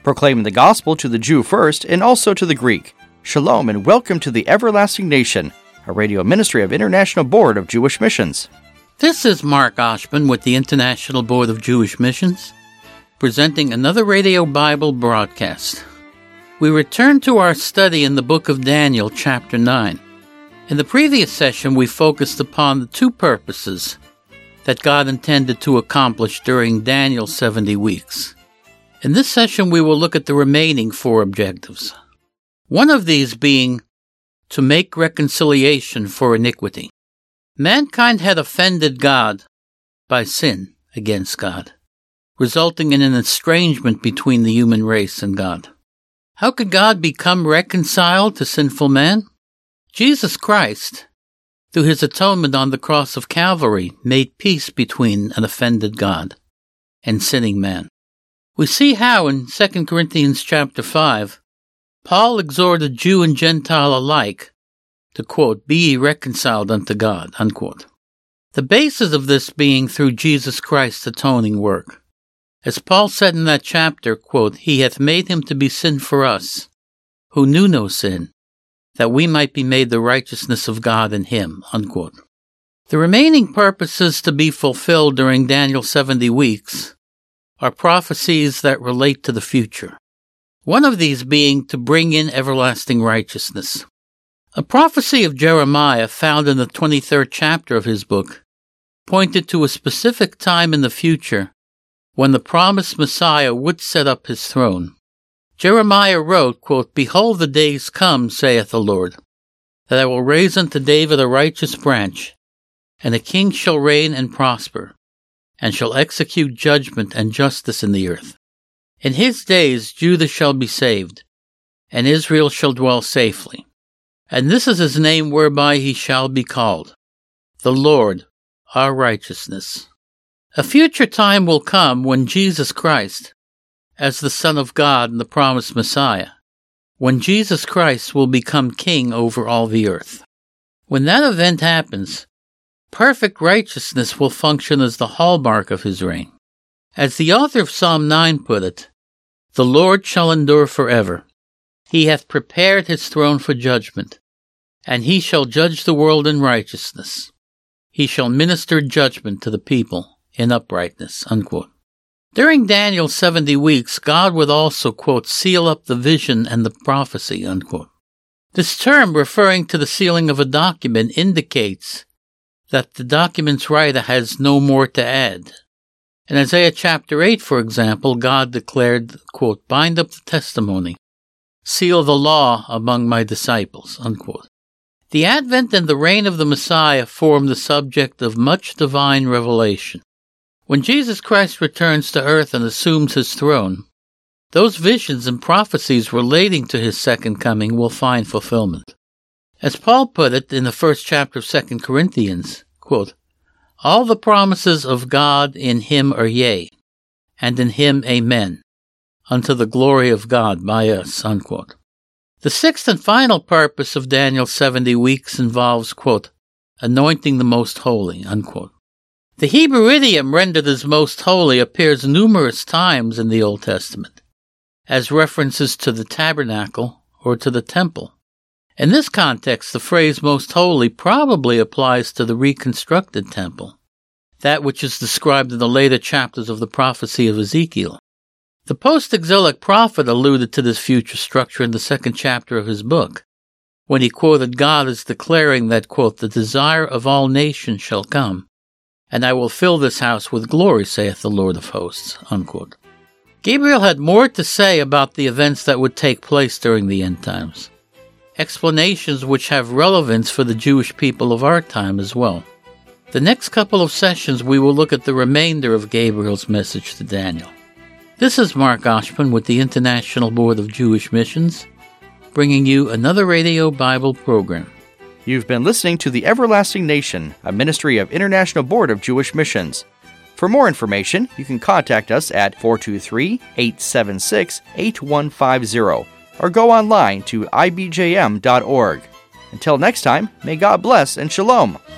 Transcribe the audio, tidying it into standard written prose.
proclaiming the gospel to the Jew first and also to the Greek. Shalom and welcome to the Everlasting Nation, a radio ministry of International Board of Jewish Missions. This is Mark Oshman with the International Board of Jewish Missions, presenting another radio Bible broadcast. We return to our study in the book of Daniel, chapter 9. In the previous session, we focused upon the two purposes that God intended to accomplish during Daniel's 70 weeks. In this session, we will look at the remaining four objectives. One of these being to make reconciliation for iniquity. Mankind had offended God by sin against God, resulting in an estrangement between the human race and God. How could God become reconciled to sinful man? Jesus Christ, through his atonement on the cross of Calvary, made peace between an offended God and sinning man. We see how in 2 Corinthians chapter 5, Paul exhorted Jew and Gentile alike to, quote, be ye reconciled unto God, unquote. The basis of this being through Jesus Christ's atoning work. As Paul said in that chapter, quote, he hath made him to be sin for us, who knew no sin, that we might be made the righteousness of God in him, unquote. The remaining purposes to be fulfilled during Daniel's 70 weeks are prophecies that relate to the future. One of these being to bring in everlasting righteousness. A prophecy of Jeremiah found in the 23rd chapter of his book pointed to a specific time in the future when the promised Messiah would set up his throne. Jeremiah wrote, quote, behold, the days come, saith the Lord, that I will raise unto David a righteous branch, and a king shall reign and prosper, and shall execute judgment and justice in the earth. In his days Judah shall be saved, and Israel shall dwell safely. And this is his name whereby he shall be called, the Lord, our righteousness. A future time will come when Jesus Christ, as the Son of God and the promised Messiah, when Jesus Christ will become king over all the earth. When that event happens, perfect righteousness will function as the hallmark of his reign. As the author of Psalm 9 put it, the Lord shall endure forever. He hath prepared his throne for judgment, and he shall judge the world in righteousness. He shall minister judgment to the people in uprightness, unquote. During Daniel's 70 weeks, God would also, quote, seal up the vision and the prophecy, unquote. This term, referring to the sealing of a document, indicates that the document's writer has no more to add. In Isaiah chapter 8, for example, God declared, quote, bind up the testimony, seal the law among my disciples, unquote. The advent and the reign of the Messiah form the subject of much divine revelation. When Jesus Christ returns to earth and assumes his throne, those visions and prophecies relating to his second coming will find fulfillment. As Paul put it in the first chapter of 2 Corinthians, quote, all the promises of God in him are yea, and in him amen, unto the glory of God by us, unquote. The sixth and final purpose of Daniel's 70 weeks involves, quote, anointing the most holy, unquote. The Hebrew idiom rendered as most holy appears numerous times in the Old Testament, as references to the tabernacle or to the temple. In this context, the phrase most holy probably applies to the reconstructed temple, that which is described in the later chapters of the prophecy of Ezekiel. The post-exilic prophet alluded to this future structure in the second chapter of his book, when he quoted God as declaring that, quote, the desire of all nations shall come, and I will fill this house with glory, saith the Lord of hosts, unquote. Gabriel had more to say about the events that would take place during the end times, explanations which have relevance for the Jewish people of our time as well. The next couple of sessions we will look at the remainder of Gabriel's message to Daniel. This is Mark Oshman with the International Board of Jewish Missions, bringing you another Radio Bible program. You've been listening to The Everlasting Nation, a ministry of International Board of Jewish Missions. For more information, you can contact us at 423-876-8150 or go online to ibjm.org. Until next time, may God bless and shalom.